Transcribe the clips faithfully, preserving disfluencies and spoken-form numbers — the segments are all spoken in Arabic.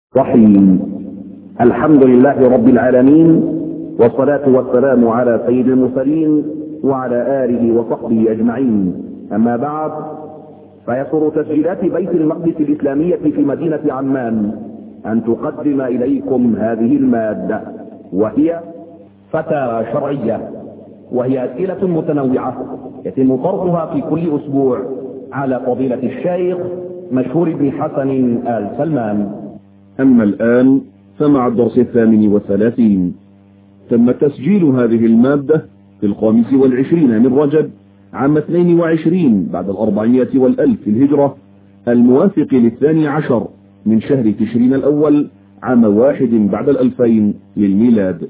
رحيم. الحمد لله رب العالمين، والصلاة والسلام على سيد المرسلين وعلى آله وصحبه أجمعين. أما بعد، فيسر تسجيلات بيت المقدس الإسلامية في مدينة عمان أن تقدم إليكم هذه المادة، وهي فتاوى شرعية، وهي أسئلة متنوعة يتم طرحها في كل أسبوع على فضيلة الشيخ مشهور بن حسن آل سلمان. أما الآن فمع الدرس الثامن والثلاثين. تم تسجيل هذه المادة في الخامس والعشرين من رجب عام اثنين وعشرين بعد الأربعمائة والألف في الهجرة، الموافق للثاني عشر من شهر تشرين الأول عام واحد بعد الألفين للميلاد.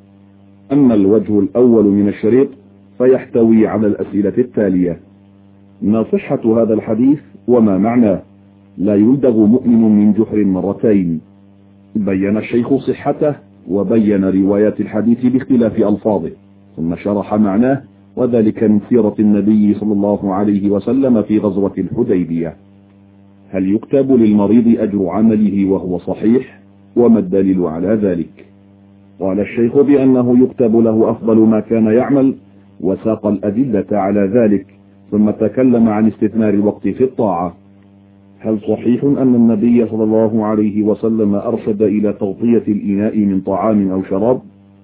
أما الوجه الأول من الشريط فيحتوي على الأسئلة التالية: ما صحة هذا الحديث وما معناه؟ لا يلدغ مؤمن من جحر مرتين. بين الشيخ صحته وبين روايات الحديث باختلاف ألفاظه، ثم شرح معناه، وذلك من سيرة النبي صلى الله عليه وسلم في غزوة الحديبية. هل يكتب للمريض أجر عمله وهو صحيح؟ وما الدليل على ذلك؟ قال الشيخ بأنه يكتب له أفضل ما كان يعمل، وساق الأدلة على ذلك، ثم تكلم عن استثمار الوقت في الطاعة. هل صحيح أن النبي صلى الله عليه وسلم أرشد إلى تغطية الإناء من طعام أو شراب؟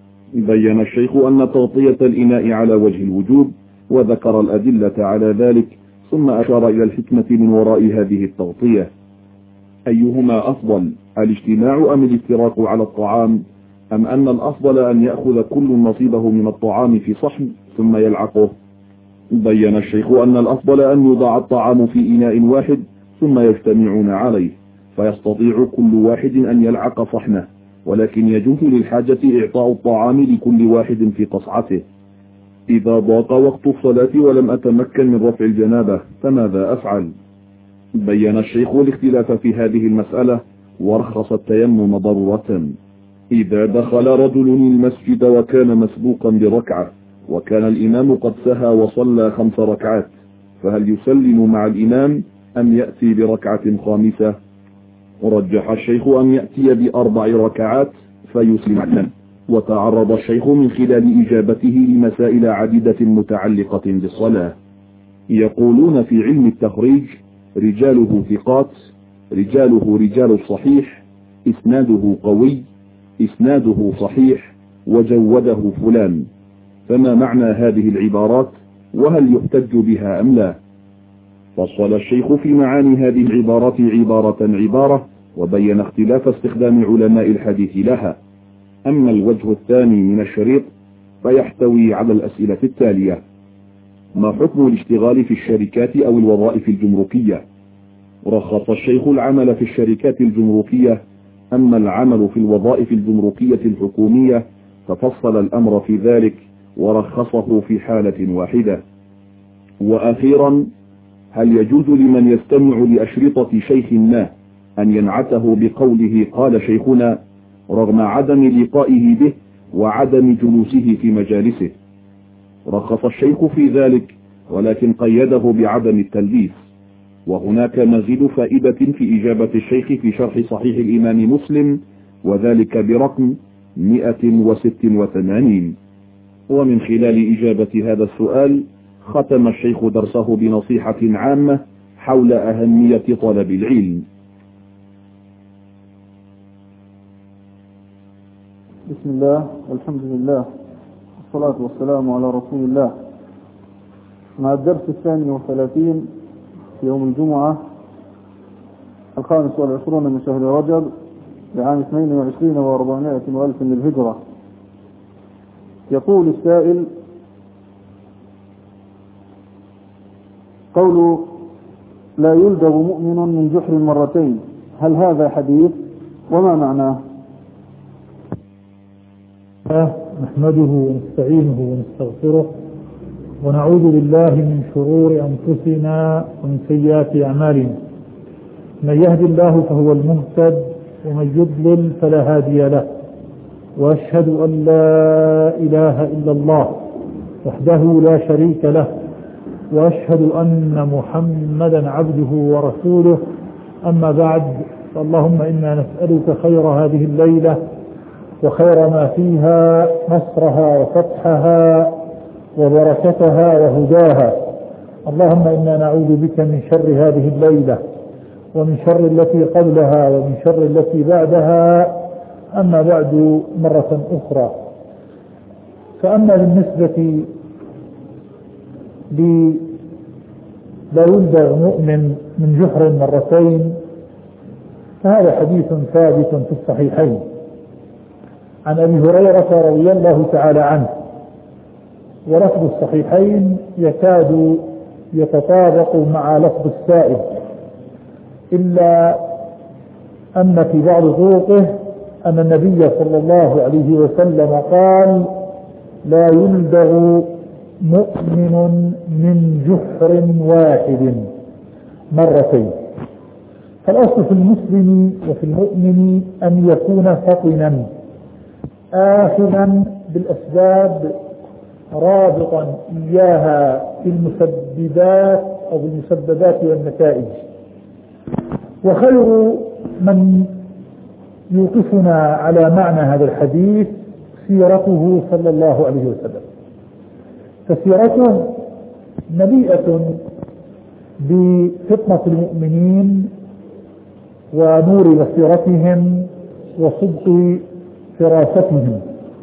بين الشيخ أن تغطية الإناء على وجه الوجوب، وذكر الأدلة على ذلك، ثم أشار إلى الحكمة من وراء هذه التغطية. أيهما أفضل، الاجتماع أم الافتراق على الطعام، أم أن الأفضل أن يأخذ كل نصيبه من الطعام في صحن ثم يلعقه؟ بين الشيخ أن الأفضل أن يوضع الطعام في إناء واحد ثم يجتمعون عليه، فيستطيع كل واحد أن يلعق صحنه، ولكن يجوز للحاجة إعطاء الطعام لكل واحد في قصعته. إذا ضاق وقت الصلاة ولم أتمكن من رفع الجنابة فماذا أفعل؟ بين الشيخ الاختلاف في هذه المسألة، ورخص التيمم ضرورة. إذا دخل رجل المسجد وكان مسبوقا بركعة، وكان الإمام قد سهى وصلى خمس ركعات، فهل يسلم مع الإمام أم يأتي بركعة خامسة؟ ورجح الشيخ أن يأتي بأربع ركعات فيسلم. وتعرض الشيخ من خلال إجابته لمسائل عديدة متعلقة بالصلاة. يقولون في علم التخريج: رجاله ثقات، رجاله رجال الصحيح، إسناده قوي، إسناده صحيح، وجوده فلان. فما معنى هذه العبارات، وهل يحتج بها أم لا؟ فصل الشيخ في معاني هذه العبارات عبارة عبارة، وبين اختلاف استخدام علماء الحديث لها. أما الوجه الثاني من الشريط فيحتوي على الأسئلة التالية: ما حكم الاشتغال في الشركات أو الوظائف الجمركية؟ رخص الشيخ العمل في الشركات الجمركية، أما العمل في الوظائف الجمركية الحكومية ففصل الأمر في ذلك ورخصه في حالة واحدة. وأخيرا، هل يجوز لمن يستمع لأشرطة شيخ ما أن ينعته بقوله قال شيخنا، رغم عدم لقائه به وعدم جلوسه في مجالسه؟ رخص الشيخ في ذلك، ولكن قيده بعدم التلبيس. وهناك مزيد فائدة في إجابة الشيخ في شرح صحيح الإمام مسلم، وذلك برقم مئة وستة وثمانين. ومن خلال إجابة هذا السؤال ختم الشيخ درسه بنصيحة عامة حول أهمية طلب العلم. بسم الله والحمد لله والصلاة والسلام على رسول الله. مع الدرس الثاني والثلاثين في يوم الجمعة الخامس والعشرون من شهر رجب لعام اثنين وعشرين وأربعمائة وألف للهجرة. يقول السائل: قول لا يلدغ مؤمن من جحر مرتين، هل هذا حديث وما معناه؟ نحمده ونستعينه ونستغفره ونعوذ بالله من شرور أنفسنا ومن سيئات أعمالنا. من يهد الله فهو المهتد، ومن يضلل فلا هادي له. وأشهد أن لا إله إلا الله وحده لا شريك له، وأشهد أن محمدا عبده ورسوله. أما بعد، اللهم إنا نسألك خير هذه الليلة وخير ما فيها، نصرها وفتحها وبركتها وهداها. اللهم إنا نعوذ بك من شر هذه الليلة ومن شر التي قبلها ومن شر التي بعدها. أما بعد، مرة أخرى، فأما بالنسبة لا يلدغ مؤمن من جحر مرتين، فهذا حديث ثابت في الصحيحين عن أبي هريرة رضي الله تعالى عنه، ولفظ الصحيحين يكاد يتطابق مع لفظ السائل، إلا أن في بعض طرقه أن النبي صلى الله عليه وسلم قال: لا يلدغ مؤمن من جحر واحد مرتين. فالأصل في المسلم وفي المؤمن أن يكون فطنا آخذا بالأسباب رابطا إياها في المسببات أو بالمسببات والنتائج. وخير من يوقفنا على معنى هذا الحديث سيرته صلى الله عليه وسلم، فسيرته مليئة بفطنة المؤمنين ونور بصيرتهم وصدق فراستهم.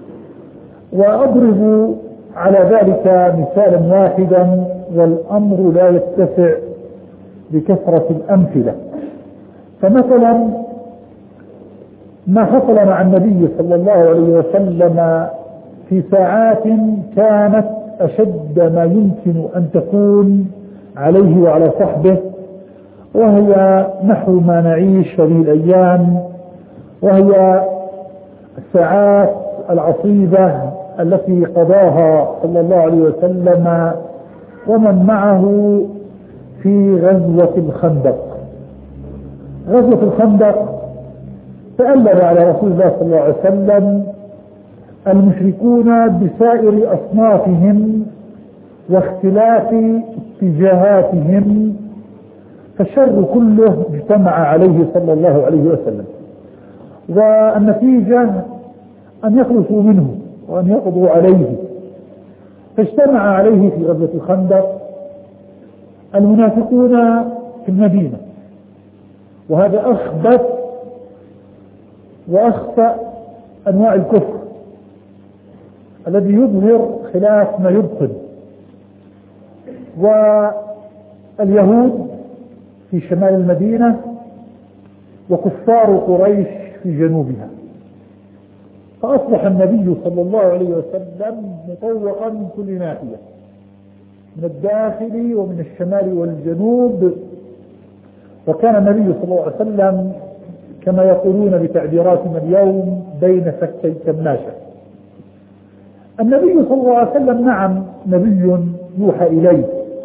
وأضرب على ذلك مثالا واحدا، والأمر لا يتسع بكثرة الأمثلة. فمثلا ما حصل مع النبي صلى الله عليه وسلم في ساعات كانت أشد ما يمكن أن تكون عليه وعلى صحبه، وهي نحو ما نعيش هذه الأيام، وهي الساعات العصيبة التي قضاها صلى الله عليه وسلم ومن معه في غزوة الخندق. غزوة الخندق تألب على رسول الله صلى الله عليه وسلم المشركون بسائر أصنافهم واختلاف اتجاهاتهم، فالشر كله اجتمع عليه صلى الله عليه وسلم، والنتيجة أن يخلصوا منه وأن يقضوا عليه. فاجتمع عليه في غزوة الخندق المنافقون في المدينة، وهذا أخبث وأخفى أنواع الكفر الذي يظهر خلاف ما يبطن. واليهود في شمال المدينة وكفار قريش في جنوبها. فأصبح النبي صلى الله عليه وسلم مطوقا من كل ناحية، من الداخل ومن الشمال والجنوب. وكان النبي صلى الله عليه وسلم كما يقولون بتعبيراتنا اليوم بين فكي كماشة. النبي صلى الله عليه وسلم نعم نبي يوحى إليه،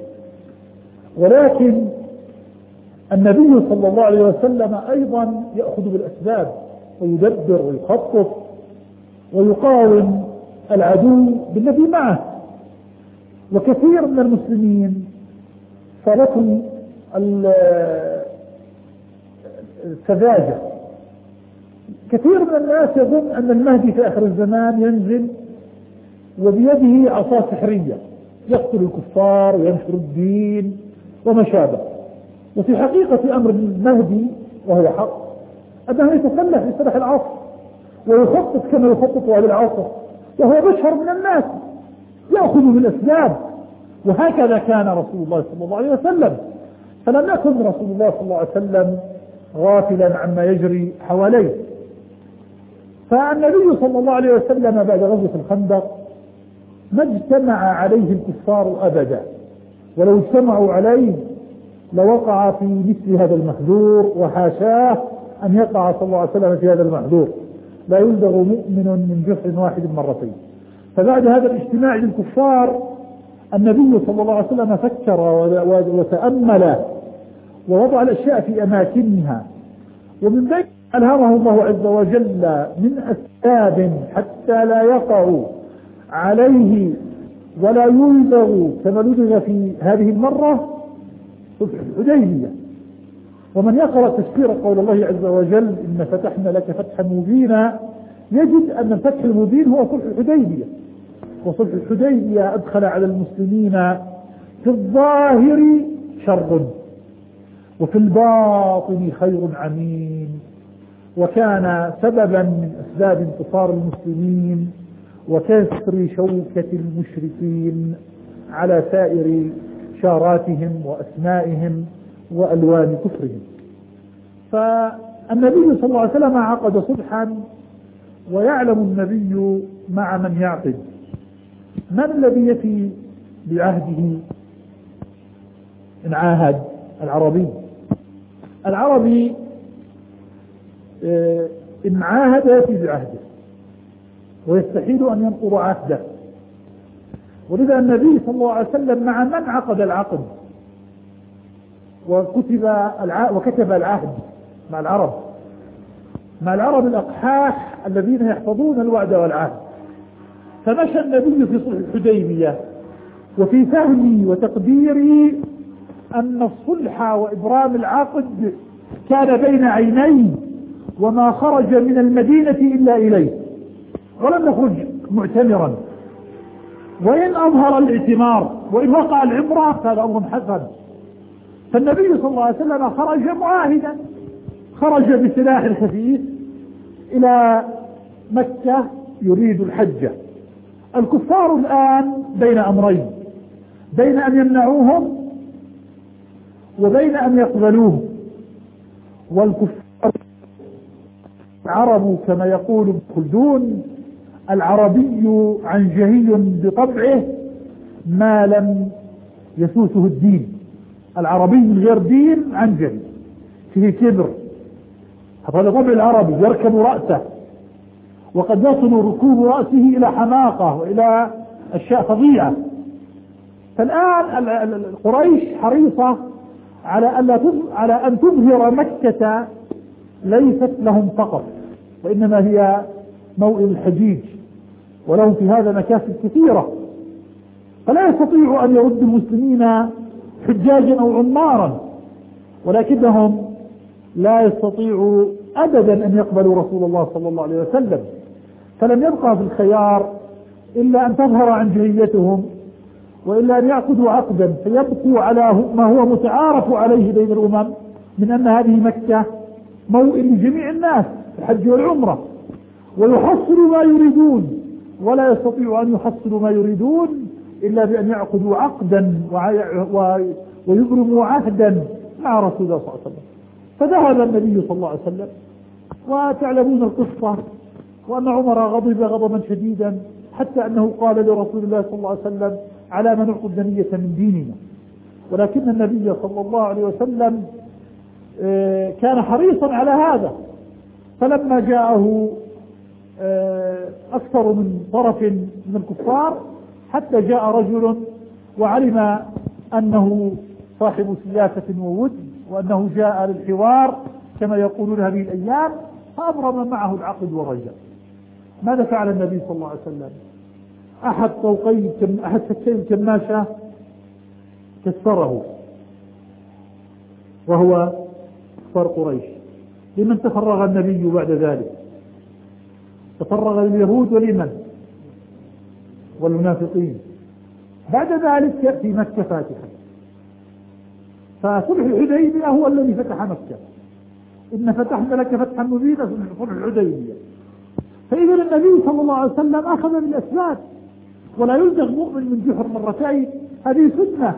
ولكن النبي صلى الله عليه وسلم أيضا يأخذ بالأسباب ويدبر ويخطط ويقاوم العدو بالذي معه. وكثير من المسلمين صارتهم السذاجة. كثير من الناس يظن أن المهدي في آخر الزمان ينزل وبيده عصا سحرية يقتل الكفار وينشر الدين وما شابه. وفي حقيقة أمر المهدي وهو حق أنه يتسلح بسلاح العصر ويخطط كما يخطط أهل العصر، وهو بشر من الناس يأخذ بالأسباب. وهكذا كان رسول الله صلى الله عليه وسلم، فلم يكن رسول الله صلى الله عليه وسلم غافلا عما يجري حواليه. فالنبي صلى الله عليه وسلم بعد غزوة الخندق ما اجتمع عليه الكفار أبدا، ولو اجتمعوا عليه لوقع في مثل هذا المحذور، وحاشاه أن يقع صلى الله عليه وسلم في هذا المحذور. لا يلدغ مؤمن من جحر واحد مرتين. فبعد هذا الاجتماع للكفار النبي صلى الله عليه وسلم فكر وتأمل ووضع الأشياء في أماكنها، ومن ذلك ألهمه الله عز وجل من أسباب حتى لا يقعوا عليه ولا يلدغ كما لدغ في هذه المرة صلح الحديبية. ومن يقرأ تفسير قول الله عز وجل إن فتحنا لك فتحا مبينا يجد أن الفتح المبين هو صلح الحديبية، وصلح الحديبية أدخل على المسلمين في الظاهر شر وفي الباطن خير عميم، وكان سببا من أسباب انتصار المسلمين وكسر شوكة المشركين على سائر شاراتهم وأسمائهم وألوان كفرهم. فالنبي صلى الله عليه وسلم عقد صلحا، ويعلم النبي مع من يعقد من الذي يفي بعهده إن عاهد. العربي العربي إن عاهد يفي بعهده ويستحيل أن ينقض عهده، ولذا النبي صلى الله عليه وسلم مع من عقد العقد وكتب الع... وكتب العهد مع العرب، مع العرب الأقحاح الذين يحفظون الوعد والعهد. فمشى النبي في صلح الحديبية وفي فهمي وتقديري أن الصلح وإبرام العقد كان بين عينيه، وما خرج من المدينة إلا إليه، ولم يخرج معتمرا، وإن أظهر الاعتمار وإن وقع العمرة فهذا أمر حسن. فالنبي صلى الله عليه وسلم خرج معاهدا، خرج بسلاح خفيف إلى مكة يريد الحج. الكفار الآن بين أمرين، بين أن يمنعوهم وبين أن يقبلوه. والكفار العرب كما يقول ابن خلدون العربي عنجهي بطبعه ما لم يسوسه الدين. العربي من غير دين عنجهي، فيه كبر، هذا طبع العربي، يركب رأسه، وقد يصل ركوب رأسه إلى حماقة وإلى أشياء فظيعة. فالآن قريش حريصة على أن على أن تظهر مكة ليست لهم فقط، وإنما هي موئل الحجيج، ولهم في هذا مكاسب كثيرة. فلا يستطيع أن يرد المسلمين حجاجا أو عمارا، ولكنهم لا يستطيعوا أبدا أن يقبلوا رسول الله صلى الله عليه وسلم. فلم يبقى في الخيار إلا أن تظهر عنجهيتهم، وإلا أن يعقدوا عقدا فيبقوا على ما هو متعارف عليه بين الأمم من أن هذه مكة موئل لجميع الناس في الحج والعمرة، ويحصلوا ما يريدون، ولا يستطيعوا أن يحصلوا ما يريدون إلا بأن يعقدوا عقدا ويبرموا عهدا مع رسول الله صلى الله عليه وسلم. فذهب النبي صلى الله عليه وسلم، وتعلمون القصة، وأن عمر غضب غضبا شديدا حتى أنه قال لرسول الله صلى الله عليه وسلم على ما نعقد دنية من ديننا. ولكن النبي صلى الله عليه وسلم كان حريصا على هذا، فلما جاءه أكثر من طرف من الكفار حتى جاء رجل وعلم أنه صاحب سياسة وود وأنه جاء للحوار كما يقولون هذه الأيام، فأبرم معه العقد ورجع. ماذا فعل النبي صلى الله عليه وسلم؟ أحد طوقي أحد فكي الكماشة كسره، وهو كفار قريش. لمن تفرغ النبي بعد ذلك؟ تفرغ لليهود ولمن؟ والمنافقين. بعد ذلك يأتي مكة فاتحة. فصلح الحديبية هو الذي فتح مكة. إن فتحنا لك فتحا مبينا، صلح الحديبية. فإذا النبي صلى الله عليه وسلم أخذ بالأسباب، ولا يلدغ مؤمن من جحر مرتين، هذه سنة،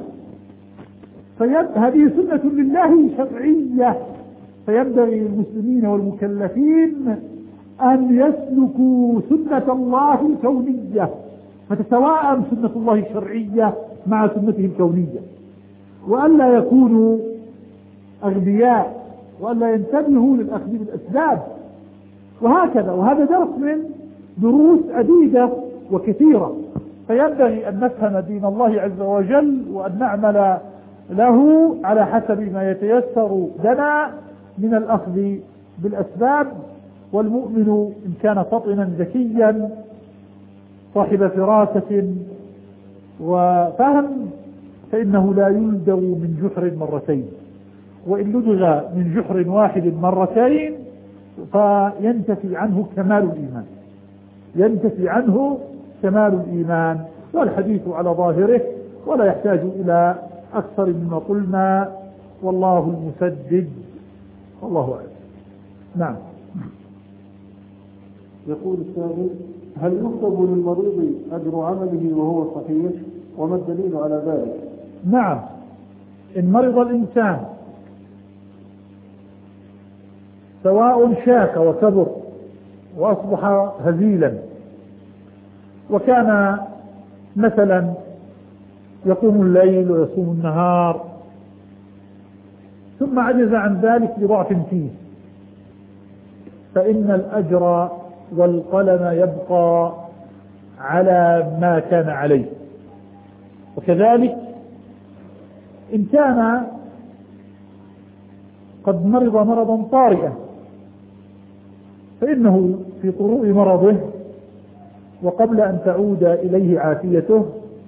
هذه سنة لله شرعية. فينبغي للمسلمين والمكلفين أن يسلكوا سنة الله الكونية، فتتواءم سنة الله الشرعية مع سنته الكونية، وألا يكونوا أغبياء، وألا ينتبهوا للأخذ بالأسباب. وهكذا، وهذا درس من دروس عديدة وكثيرة. فينبغي أن نفهم دين الله عز وجل وأن نعمل له على حسب ما يتيسر لنا من الأخذ بالأسباب. والمؤمن إن كان فطنا ذكيا صاحب فراسة وفهم فإنه لا يلدغ من جحر مرتين، وإن لدغ من جحر واحد مرتين فينتفي عنه كمال الإيمان، ينتفي عنه كمال الإيمان. والحديث على ظاهره ولا يحتاج إلى أكثر مما قلنا، والله المسدد، والله أعلم. نعم. يقول السائل: هل يكتب للمريض أجر عمله وهو صحيح؟ وما الدليل على ذلك؟ نعم، إن مرض الإنسان سواء شاك وكبر وأصبح هزيلا، وكان مثلا يقوم الليل ويصوم النهار، ثم عجز عن ذلك لضعف فيه، فإن الأجر والقلم يبقى على ما كان عليه. وكذلك إن كان قد مرض مرضا طارئا، فإنه في طروء مرضه وقبل أن تعود إليه عافيته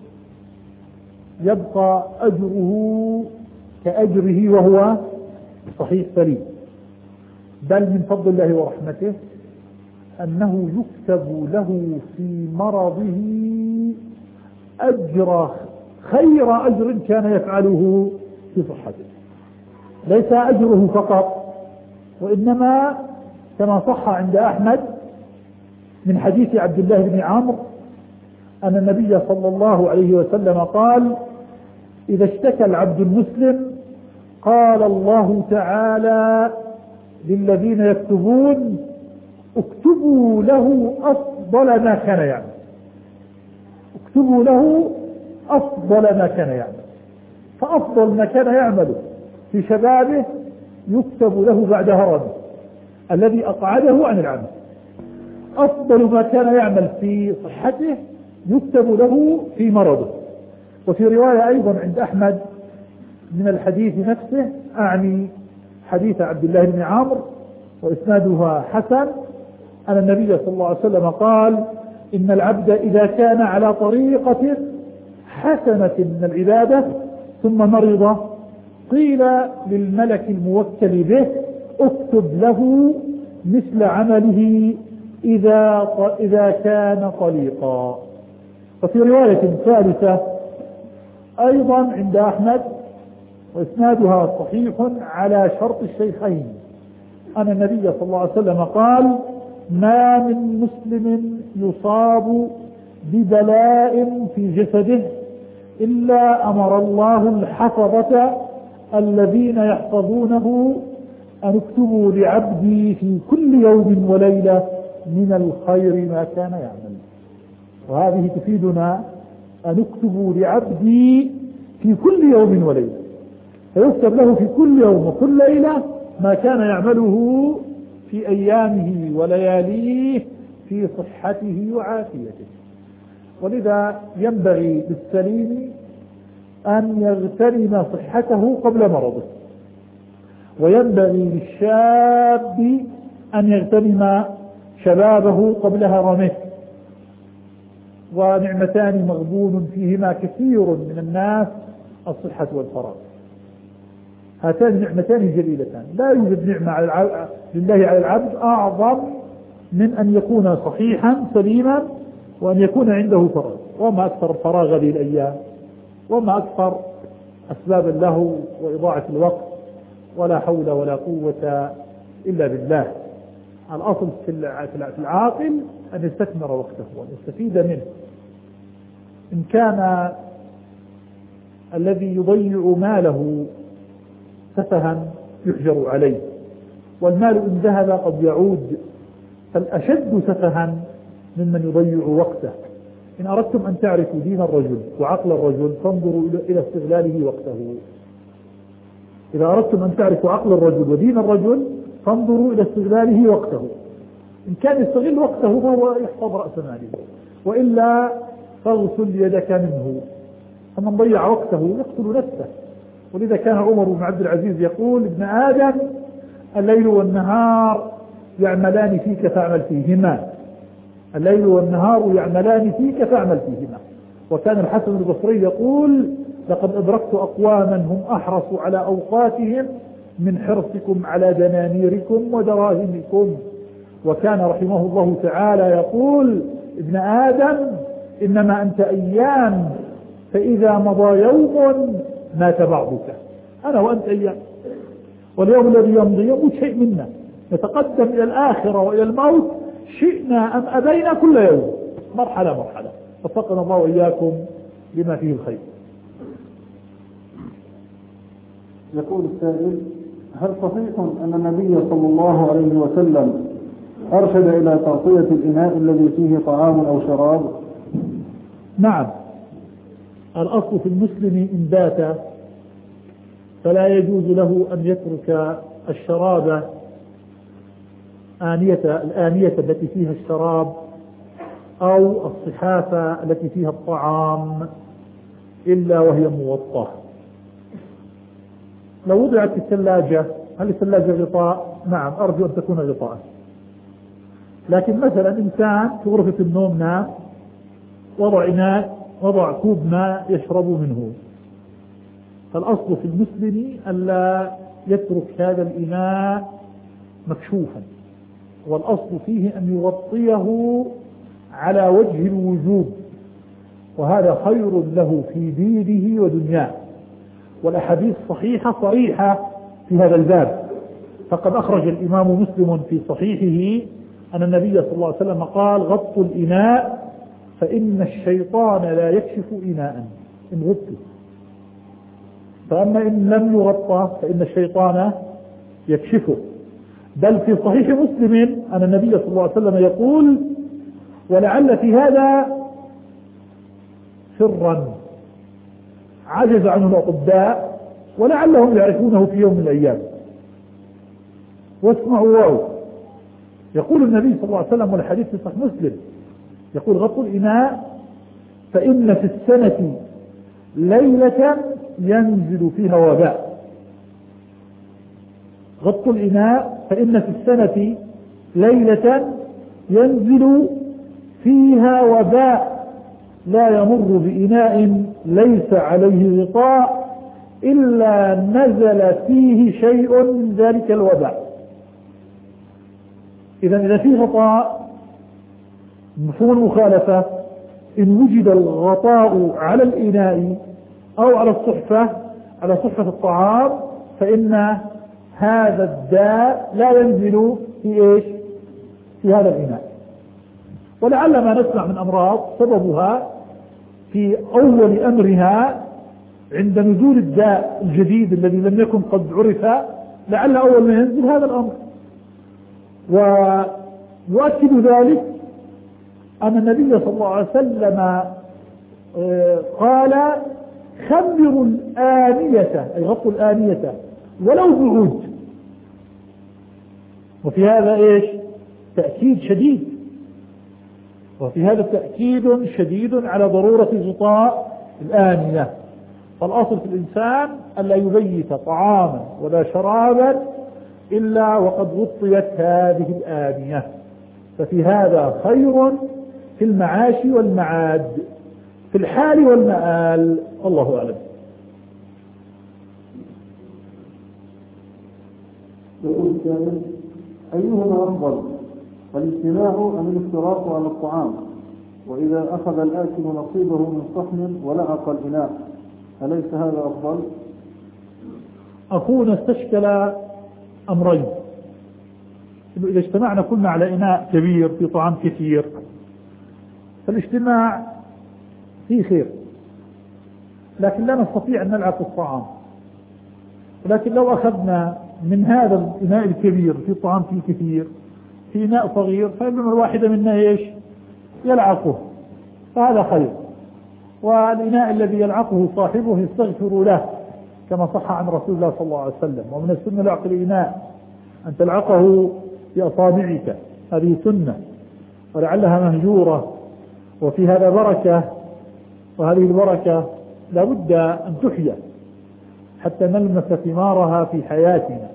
يبقى أجره كأجره وهو صحيح سليم. بل من فضل الله ورحمته أنه يكتب له في مرضه أجر خير أجر كان يفعله في صحته، ليس أجره فقط، وإنما كما صح عند أحمد من حديث عبد الله بن عمرو أن النبي صلى الله عليه وسلم قال: إذا اشتكى العبد المسلم قال الله تعالى للذين يكتبون: اكتبوا له أفضل ما كان يعمل، اكتبوا له أفضل ما كان يعمل. فأفضل ما كان يعمل في شبابه يكتب له بعد هرمه الذي أقعده عن العمل. أفضل ما كان يعمل في صحته يكتب له في مرضه. وفي رواية أيضا عند أحمد من الحديث نفسه، أعني حديث عبد الله بن عمرو وإسنادها حسن، أن النبي صلى الله عليه وسلم قال: إن العبد إذا كان على طريقة حسنة من العبادة ثم مرض قيل للملك الموكل به: اكتب له مثل عمله إذا إذا كان طليقا. وفي رواية ثالثة أيضا عند أحمد وإسنادها صحيح على شرط الشيخين، أن النبي صلى الله عليه وسلم قال: ما من مسلم يصاب ببلاء في جسده إلا أمر الله الحفظة الذين يحفظونه أن اكتبوا لعبدي في كل يوم وليلة من الخير ما كان يعمل. وهذه تفيدنا أن اكتبوا لعبدي في كل يوم وليلة، فيكتب له في كل يوم وكل ليلة ما كان يعمله في أيامه ولياليه في صحته وعافيته. ولذا ينبغي للسليم أن يغتنم صحته قبل مرضه، وينبغي للشاب أن يغتنم شبابه قبل هرمه. ونعمتان مغبون فيهما كثير من الناس: الصحة والفراغ. هاتان نعمتان جليلتان، لا يوجد نعمة على العبد لله على العبد أعظم من أن يكون صحيحا سليما وأن يكون عنده فراغ. وما أكثر الفراغ هذه الأيام، وما أكثر أسباب له وإضاعة الوقت، ولا حول ولا قوة إلا بالله. الأصل في العاقل أن يستثمر وقته وأن يستفيد منه. إن كان الذي يضيع ماله سفها يحجر عليه، والمال إن ذهب قد يعود، فالأشد سفها ممن يضيع وقته. إن أردتم أن تعرفوا دين الرجل وعقل الرجل فانظروا إلى استغلاله وقته. إذا أردتم أن تعرفوا عقل الرجل ودين الرجل فانظروا إلى استغلاله وقته. إن كان يستغل وقته فهو يحفظ رأس ماله، وإلا فاغسل يدك منه. فمن ضيع وقته يقتل نفسه. ولذا كان عمر بن عبد العزيز يقول: ابن آدم الليل والنهار يعملان فيك فاعمل فيهما، الليل والنهار يعملان فيك فاعمل فيهما. وكان الحسن البصري يقول: لقد أدركت أقواما هم أحرص على أوقاتهم من حرصكم على دنانيركم ودراهمكم. وكان رحمه الله تعالى يقول: ابن آدم إنما أنت أيام، فإذا مضى يوم مات بعضك. أنا وأنت أيام، واليوم الذي يمضي يموت شيء منا، نتقدم إلى الآخرة وإلى الموت شئنا أم أبينا كل يوم، مرحلة مرحلة. وفقنا الله وإياكم لما فيه الخير. يقول السائل: هل صحيح أن النبي صلى الله عليه وسلم أرشد إلى تغطية الإناء الذي فيه طعام أو شراب؟ نعم، الأصل في المسلم إن بات فلا يجوز له أن يترك الشراب آنية الآنية التي فيها الشراب أو الصحافة التي فيها الطعام إلا وهي موطاة. لو وضعت في الثلاجة، هل الثلاجة غطاء؟ نعم، أرجو أن تكون غطاء. لكن مثلا إنسان في غرفة النوم نام، وضع إناء، وضع كوب ماء يشرب منه، فالأصل في المسلم ألا يترك هذا الإناء مكشوفا، والأصل فيه أن يغطيه على وجه الوجوب، وهذا خير له في دينه ودنياه. والأحاديث صحيحة صريحة في هذا الباب، فقد أخرج الإمام مسلم في صحيحه أن النبي صلى الله عليه وسلم قال: غطوا الإناء فإن الشيطان لا يكشف إناء إن غطي، فأما إن لم يغطى فإن الشيطان يكشفه. بل في صحيح مسلم أن النبي صلى الله عليه وسلم يقول: ولعل في هذا سرا عجز عنه الأطباء ولعلهم يعرفونه في يوم من الأيام. واسمعوا واو، يقول النبي صلى الله عليه وسلم والحديث في صحيح مسلم، يقول: غطوا الإناء فإن في السنة ليلة ينزل فيها وباء. غطوا الإناء فإن في السنة ليلة ينزل فيها وباء لا يمر بإناء ليس عليه غطاء إلا نزل فيه شيء من ذلك الوباء. إذا إذا فيه غطاء، مفهوم المخالفة، إن وجد الغطاء على الإناء أو على الصحفة، على صحفة الطعام، فإن هذا الداء لا ينزل في إيش؟ في هذا الإناء. ولعل ما نسمع من أمراض سببها في أول أمرها عند نزول الداء الجديد الذي لم يكن قد عرف، لعل أول ما ينزل هذا الأمر. ويؤكد ذلك أن النبي صلى الله عليه وسلم قال: خمروا الآنية، أي غطوا الآنية ولو بعود. وفي هذا إيش؟ تأكيد شديد، وفي هذا تأكيد شديد على ضرورة غطاء الآنية. فالأصل في الإنسان ألا يبيت طعاما ولا شرابا إلا وقد غطيت هذه الآنية، ففي هذا خير في المعاش والمعاد، في الحال والمآل. الله أعلم. يقول السائل: أيهما أفضل، الاجتماع أم الافتراق على الطعام؟ وإذا أخذ الآكل نصيبه من صحن ولعق الإناء أليس هذا أفضل؟ أخونا استشكل أمرين: إذا اجتمعنا كلنا على إناء كبير في طعام كثير فالاجتماع فيه خير، لكن لا نستطيع أن نلعق الطعام. ولكن لو أخذنا من هذا الإناء الكبير في طعام فيه كثير في إناء صغير، فإن الواحد منا إيش؟ يلعقه، فهذا خير. والإناء الذي يلعقه صاحبه يستغفر له كما صح عن رسول الله صلى الله عليه وسلم. ومن السنة لعق الإناء أن تلعقه بأصابعك، هذه سنة ولعلها مهجورة، وفي هذا بركة، وهذه البركة لا بد أن تحيا حتى نلمس ثمارها في حياتنا.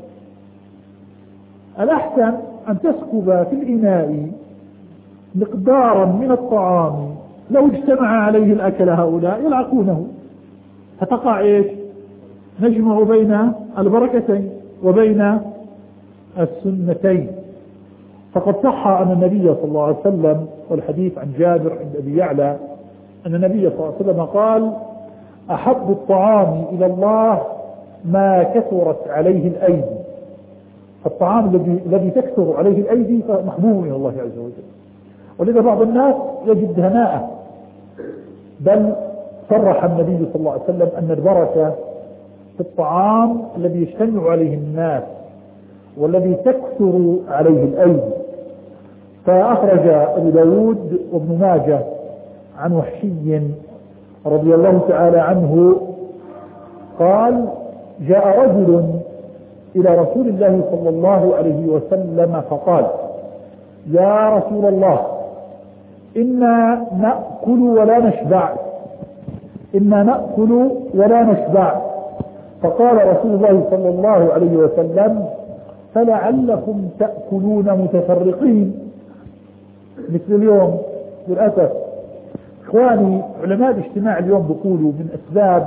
الأحسن أن تسكب في الإناء مقدارا من الطعام لو اجتمع عليه الأكل هؤلاء يلعقونه، فتقع إيش؟ نجمع بين البركتين. وبين السنتين. فقد صح أن النبي صلى الله عليه وسلم، والحديث عن جابر عند أبي يعلى أن النبي صلى الله عليه وسلم قال: أحب الطعام إلى الله ما كثرت عليه الأيدي. الطعام الذي الذي تكثر عليه الأيدي محبوب إلى الله عز وجل. ولذا بعض الناس يجد هناءه، بل صرح النبي صلى الله عليه وسلم أن البركة في الطعام الذي يجتمع عليه الناس والذي تكثر عليه الأيدي. فأخرج أبو داود وابن ماجه عن وحشي رضي الله تعالى عنه قال: جاء رجل إلى رسول الله صلى الله عليه وسلم فقال: يا رسول الله، إنا نأكل ولا نشبع، إنا نأكل ولا نشبع. فقال رسول الله صلى الله عليه وسلم: فلعلكم تأكلون متفرقين. مثل اليوم للأسف إخواني علماء الاجتماع اليوم بيقولوا من أسباب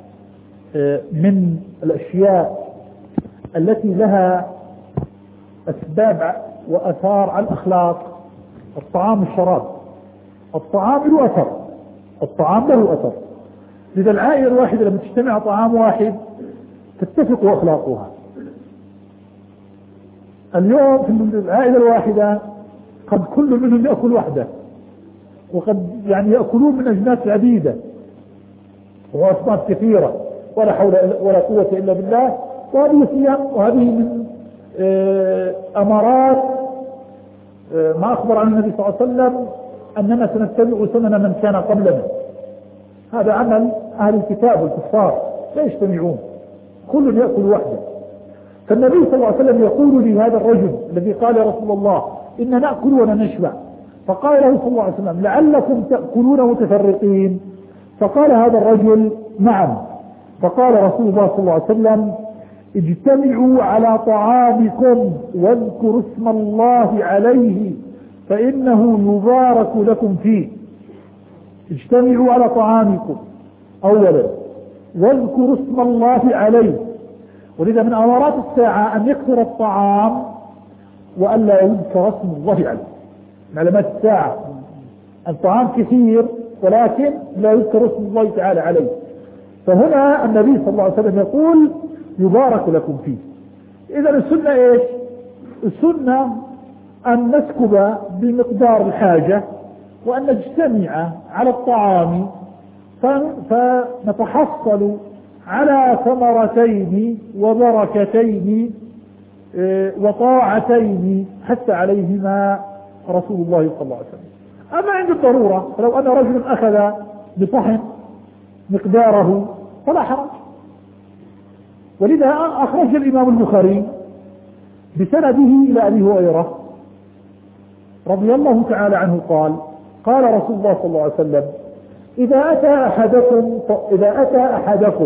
من الأشياء التي لها أسباب وأثار على الأخلاق الطعام والشراب. الطعام له أثر، الطعام له أثر. لذا العائلة الواحدة لما تجتمع طعام واحد تتفق أخلاقها. اليوم في العائلة الواحدة قد كل منهم يأكل وحده، وقد يعني يأكلون من أجناس عديدة وأصناف كثيرة، ولا حول ولا قوة إلا بالله. وهذه صيام، وهذه من أمارات ما أخبر عن النبي صلى الله عليه وسلم أننا سنتبع سنن من كان قبلنا. هذا عمل أهل الكتاب والكفار، لا يجتمعون، كل يأكل وحده. فالنبي صلى الله عليه وسلم يقول لهذا الرجل الذي قال: يا رسول الله، إن نأكل ولا نشبع. فقال له صلى الله عليه وسلم: لعلكم تأكلون متفرقين. فقال هذا الرجل: نعم. فقال رسول الله صلى الله عليه وسلم: اجتمعوا على طعامكم واذكروا اسم الله عليه فإنه يبارك لكم فيه. اجتمعوا على طعامكم أولا واذكروا اسم الله عليه. ولذا من أمارات الساعة أن يكثر الطعام وألا يذكر اسم الله عليه. من علامات الساعة الطعام كثير ولكن لا يذكر اسم الله تعالى عليه. فهنا النبي صلى الله عليه وسلم يقول: يبارك لكم فيه. إذا السنة إيش؟ السنة أن نسكب بمقدار الحاجة وأن نجتمع على الطعام فنتحصل على ثمرتين وبركتين وطاعتين حتى عليهما رسول الله صلى الله عليه وسلم. أما عند الضرورة فلو أن رجل أخذ بطحن مقداره فلا حرج. ولذا أخرج الإمام البخاري بسنده إلى أبي هريرة رضي الله تعالى عنه قال: قال رسول الله صلى الله عليه وسلم: إذا أتى أحدكم إذا أتى أحدكم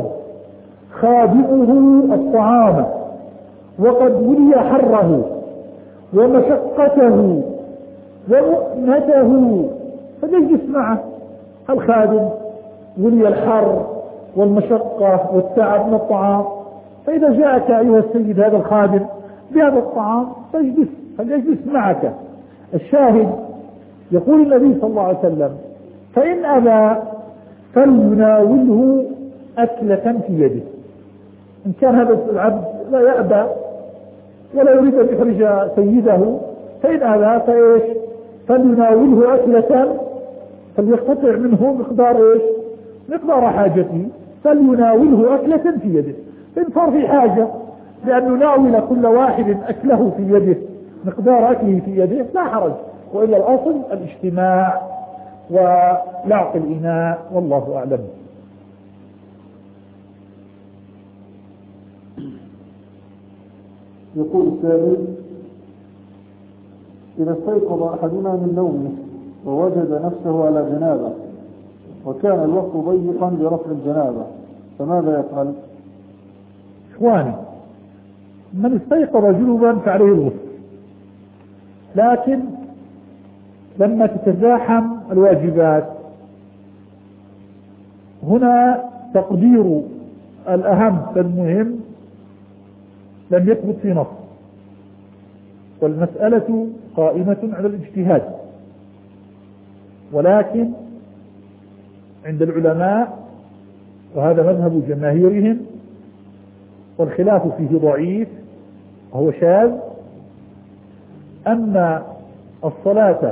خادمه الطعام وقد ولي حره ومشقته ومؤنته فليجلس معه. الخادم ولي الحر والمشقة والتعب من الطعام، فإذا جاءك أيها السيد هذا الخادم بهذا الطعام فاجلس فليجلس معك. الشاهد يقول النبي صلى الله عليه وسلم: فإن أبى فليناوله أكلة في يده. إن كان هذا العبد لا يأبى ولا يريد أن يخرج سيده فإن أبى فإيش؟ فليناوله أكلة، فليقتطع منه مقدار إيش؟ مقدار حاجته، فليناوله أكلة في يده. إن صار في حاجة لأن يناول كل واحد أكله في يده مقدار أكله في يده لا حرج، وإلا الأصل الاجتماع ولعق الإناء، والله أعلم. يقول السائل: إذا استيقظ أحدنا من نومه ووجد نفسه على جنابه وكان الوقت ضيقا لرفع الجنابه فماذا يفعل؟ إخواني، من استيقظ جنوبا فعليه الغسل، لكن لما تتزاحم الواجبات هنا تقدير الأهم فالمهم لم يثبت في نص، والمسألة قائمة على الاجتهاد، ولكن عند العلماء وهذا مذهب جماهيرهم والخلاف فيه ضعيف وهو شاذ، أن الصلاة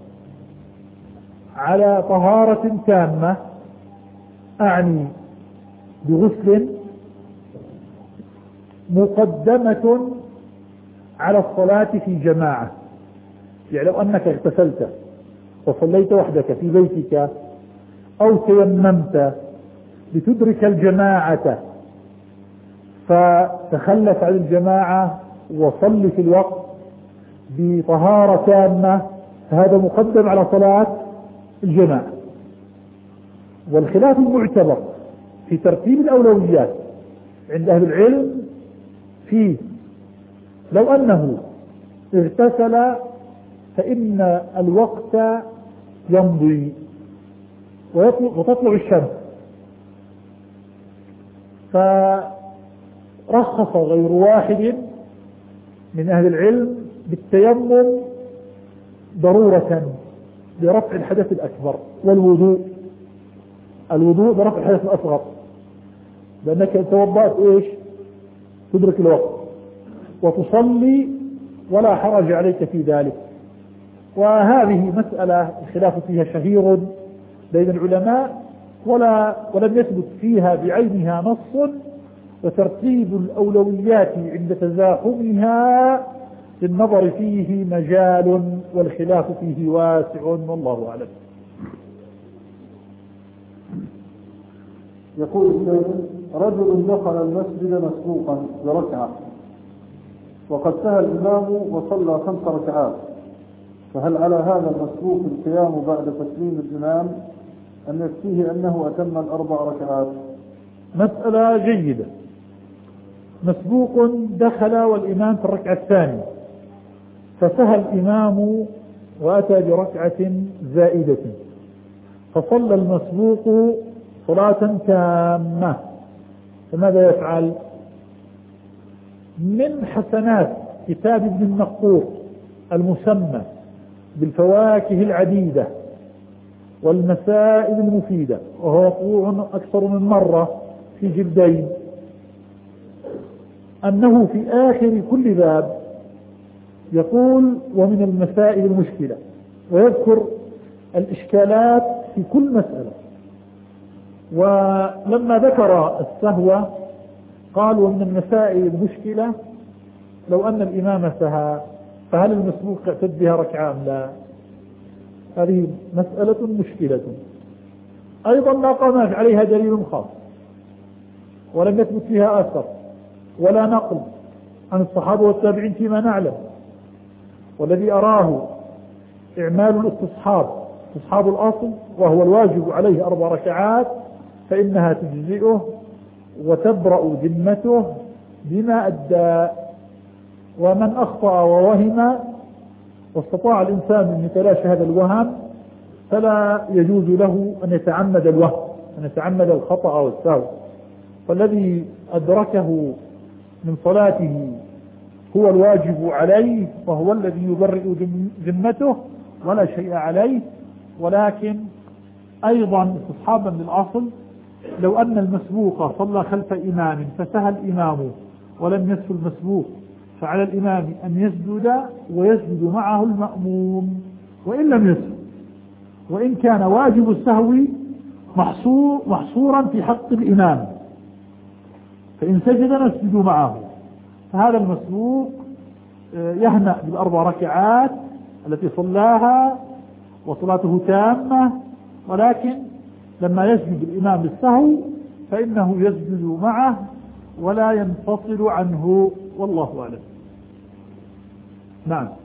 على طهارة تامة، أعني بغسل، مقدمة على الصلاة في جماعة. يعني لو أنك اغتسلت وصليت وحدك في بيتك أو تيممت لتدرك الجماعة فتخلف عن الجماعة وصل في الوقت بطهارة تامة، فهذا مقدم على صلاة الجماعة. والخلاف المعتبر في ترتيب الأولويات عند أهل العلم فيه لو أنه اغتسل فإن الوقت يمضي وتطلع الشمس، فرخص غير واحد من أهل العلم بالتيمم ضرورة لرفع الحدث الأكبر، والوضوء الوضوء برفع الحدث الأصغر، لأنك إن توضأت إيش تدرك الوقت وتصلي ولا حرج عليك في ذلك. وهذه مسألة الخلاف فيها شهير بين العلماء، ولا ولم يثبت فيها بعينها نص، وترتيب الأولويات عند تزاحمها للنظر فيه مجال والخلاف فيه واسع، والله أعلم. يقول السائل: رجل دخل المسجد مسبوقا بركعة وقد سهى الإمام وصلى خمس ركعات، فهل على هذا المسبوق القيام بعد تسليم الإمام أم يكفيه أنه أتم الأربع ركعات؟ مسألة جيدة. مسبوق دخل والإمام في الركعة الثانية فسهى الإمام وأتى بركعة زائدة، فصلى المسبوق صلاة تامة، فماذا يفعل؟ من حسنات كتاب ابن النقور المسمى بالفواكه العديدة والمسائل المفيدة، وهو مطبوع أكثر من مرة في جلدين، أنه في آخر كل باب يقول: ومن المسائل المشكلة، ويذكر الإشكالات في كل مسألة. ولما ذكر السهو قال: ومن المسائل المشكلة لو أن الإمام سهى فهل المسبوق يعتد بها ركعة أم لا؟ هذه مسألة مشكلة أيضا لا قامت عليها دليل خاص، ولم يثبت فيها أثر ولا نقل عن الصحابة والتابعين فيما نعلم. والذي أراه إعمال الاستصحاب استصحاب الأصل، وهو الواجب عليه أربع ركعات، فإنها تجزئه وتبرأ ذمته بما أدى. ومن أخطأ ووهم واستطاع الإنسان أن يتلاشى هذا الوهم فلا يجوز له أن يتعمد الوهم، أن يتعمد الخطأ والسهو. فالذي أدركه من صلاته هو الواجب عليه، وهو الذي يبرئ ذمته ولا شيء عليه. ولكن أيضا استصحابا للأصل، لو أن المسبوق صلى خلف إمام فسهى الإمام ولم يسهى المسبوق، فعلى الإمام أن يسجد ويسجد معه المأموم وإن لم يسهى، وإن كان واجب السهو محصور محصورا في حق الإمام، فإن سجد نسجد معه. فهذا المسبوق يهنأ بالأربع ركعات التي صلاها وصلاته تامة، ولكن لما يسجد الإمام بالسهو فإنه يسجد معه ولا ينفصل عنه، والله أعلم. نعم.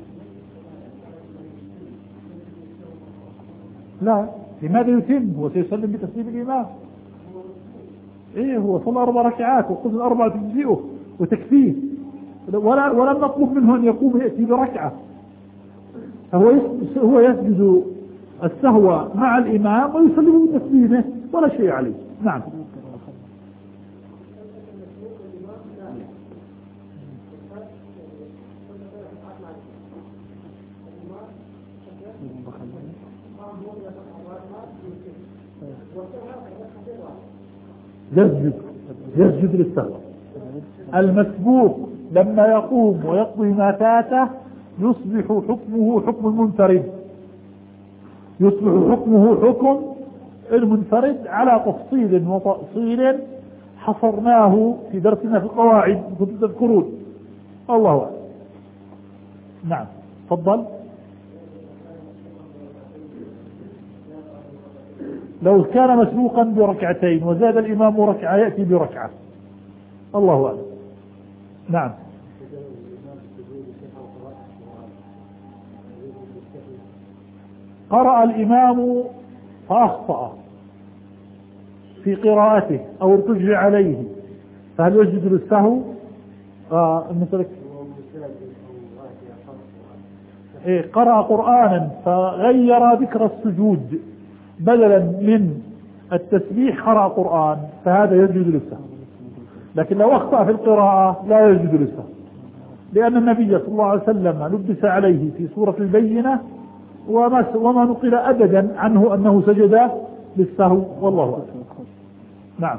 لا، لماذا يتم؟ هو سيسلم بتسليم الإمام. إيه، هو صلى أربع ركعات وقلت الأربعة تجزئه وتكفيه، ولا ولم نطلب منه أن يقوم يأتي بركعة. فهو هو يسجد السهو مع الإمام ويسلم بتسليمه ولا شيء عليه. نعم. يسجد يسجد للسهو. المسبوق لما يقوم ويقضي ما فاته يصبح حكمه حكم المنفرد، يصبح حكمه حكم المنفرد على تفصيل وتأصيل حصرناه في درسنا في القواعد كنتم تذكرون. الله أعلم. نعم تفضل. لو كان مسبوقا بركعتين وزاد الإمام ركعة يأتي بركعة. الله أعلم. نعم. قرأ الإمام فأخطأ في قراءته أو ارتجع عليه فهل يسجد للسهو؟ آه إيه قرأ قرآنا فغير ذكر السجود بدلا من التسبيح قرأ قرآن فهذا يسجد للسهو. لكن لو أخطأ في القراءة لا يسجد للسهو، لأن النبي صلى الله عليه وسلم لبس عليه في سورة البينة وما, وما نقل أبدا عنه أنه سجد للسهو والله أعلم. نعم.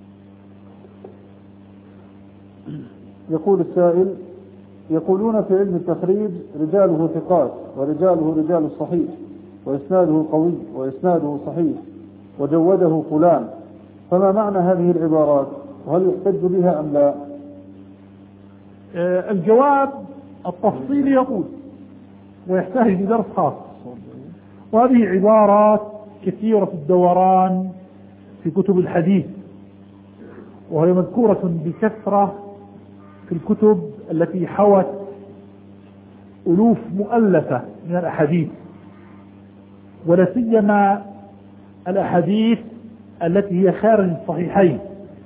يقول السائل: يقولون في علم التخريج رجاله ثقات ورجاله رجال الصحيح وإسناده قوي وإسناده صحيح وجوده فلان، فما معنى هذه العبارات وهل يحتج بها أم لا؟ آه الجواب التفصيل يقول ويحتاج لدرس خاص، وهذه عبارات كثيرة الدوران في كتب الحديث وهي مذكورة بكثرة في الكتب التي حوت ألوف مؤلفة من الأحاديث، ولا سيما الأحاديث التي هي خارج الصحيحين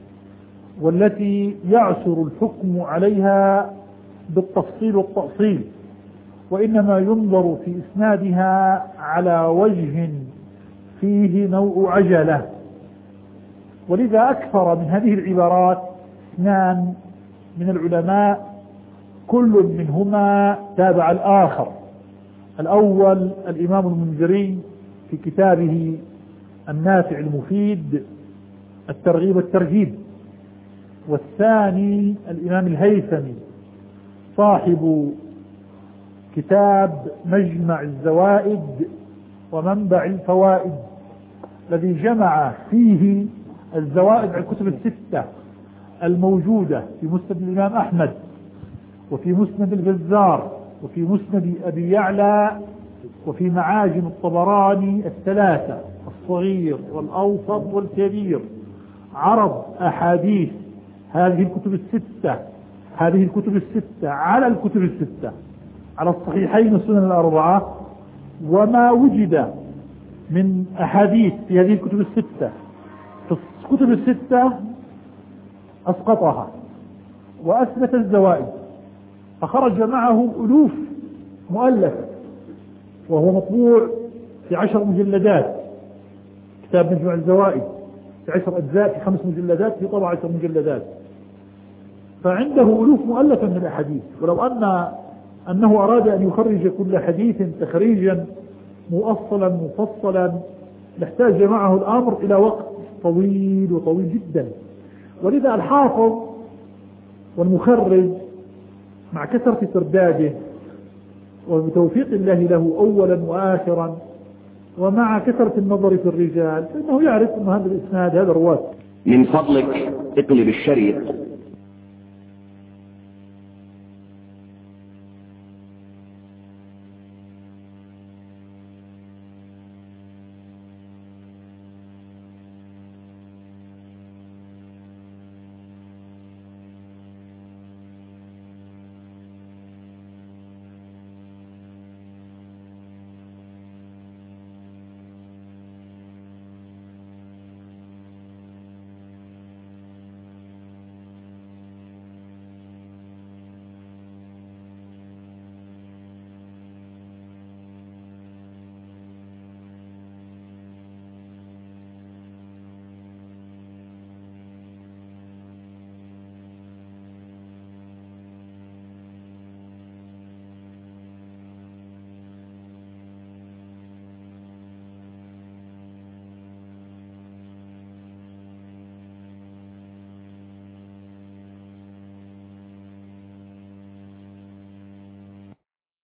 والتي يعسر الحكم عليها بالتفصيل والتأصيل، وإنما ينظر في إسنادها على وجه فيه نوع عجلة. ولذا أكثر من هذه العبارات اثنان من العلماء كل منهما تابع الآخر. الأول الإمام المنذري في كتابه النافع المفيد الترغيب والترهيب، والثاني الإمام الهيثمي صاحب كتاب مجمع الزوائد ومنبع الفوائد الذي جمع فيه الزوائد على الكتب الستة الموجودة في مسند الإمام أحمد وفي مسند البزار وفي مسند أبي يعلى وفي معاجم الطبراني الثلاثة الصغير والأوسط والكبير، عرض أحاديث هذه الكتب الستة هذه الكتب الستة على الكتب الستة على الصحيحين والسنن الأربعة، وما وجد من أحاديث في هذه الكتب الستة في الكتب الستة أسقطها وأثبت الزوائد، فخرج معه ألوف مؤلفة وهو مطبوع في عشر مجلدات، كتاب مجمع الزوائد في عشر أجزاء في خمس مجلدات في طبع عشر مجلدات، فعنده ألوف مؤلفة من الأحاديث. ولو أن أنه أراد أن يخرج كل حديث تخريجا مؤصلا مفصلا لاحتاج معه الأمر إلى وقت طويل وطويل جدا. ولذا الحافظ والمخرج مع كثرة ترداده وبتوفيق الله له أولا وآخرا ومع كثرة النظر في الرجال فإنه يعرف أن هذا الإسناد هذا الرواة. من فضلك اقلب الشريط